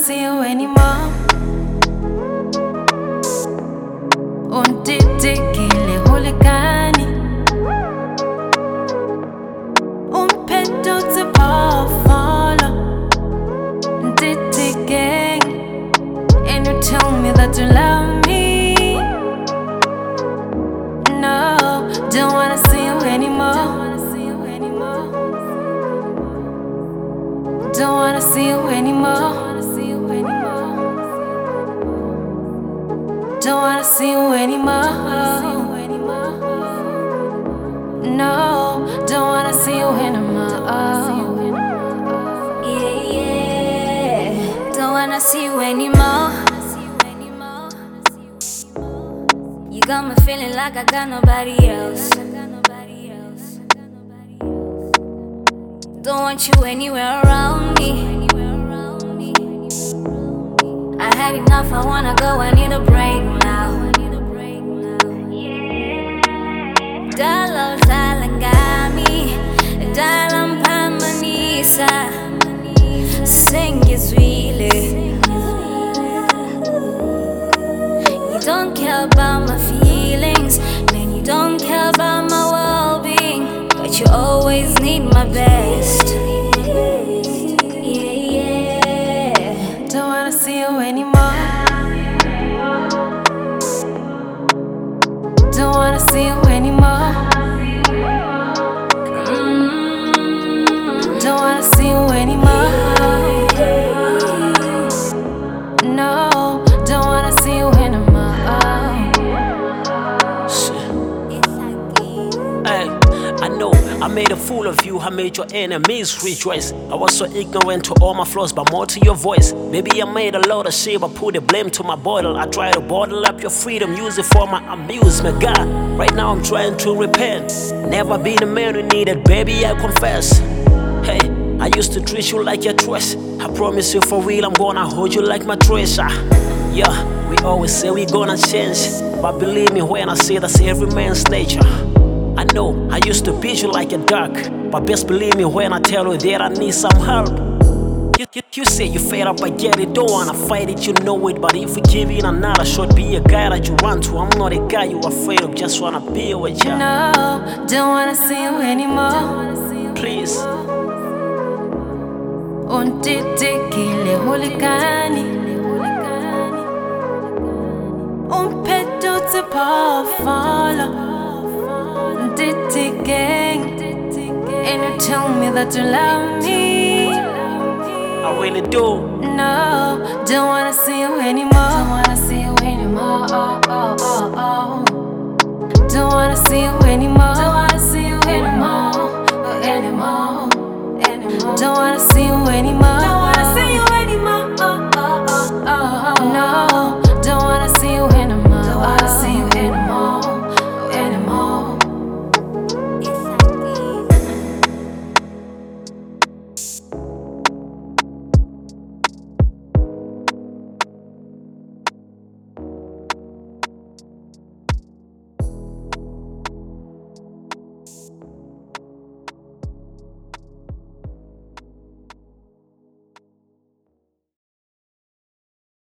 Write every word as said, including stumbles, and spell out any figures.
see you anymore. Undidigile hulikani, umphetho tsipafala, ndidigeng, and you tell me that you love me. No, don't wanna see you anymore. Don't wanna see you anymore. Don't wanna see you anymore. No, don't wanna see you anymore. Yeah, yeah. Don't wanna see you anymore. You got me feeling like I got nobody else. Don't want you anywhere around me. I had enough, I wanna go, I need a break now. Dalo zalangami, dalam pamanisa, sing is really. You don't care about my feelings, man, you don't care about my well-being, but you always need my best. Yeah, yeah. Don't wanna see you anymore. Don't wanna see you anymore. Mm-hmm. Don't wanna see you anymore. No, don't wanna see you anymore. Hey, I know I made a fool of you, I made your enemies rejoice. I was so ignorant to all my flaws, but more to your voice. Maybe I made a lot of shit, but put the blame to my bottle. I try to bottle up your freedom, use it for my amusement. God, right now I'm trying to repent. Never been a man who needed, baby, I confess. Hey, I used to treat you like your trash. I promise you for real, I'm gonna hold you like my treasure. Yeah, we always say we gonna change, but believe me when I say that's every man's nature. I know I used to beat you like a dog, but best believe me when I tell you that I need some help. You, you, you say you fed up, I get it, don't wanna fight it, you know it. But if we give in another shot, be a guy that you run to. I'm not a guy you afraid of, just wanna be with you. No, don't wanna see you anymore. Please. Undidigile hulikani, umphetho tsipafala, ndidigeng, and you tell me that you love me. I really do. No, don't wanna see you anymore. Don't wanna see you anymore. Oh, oh, oh, oh. Don't wanna see you anymore.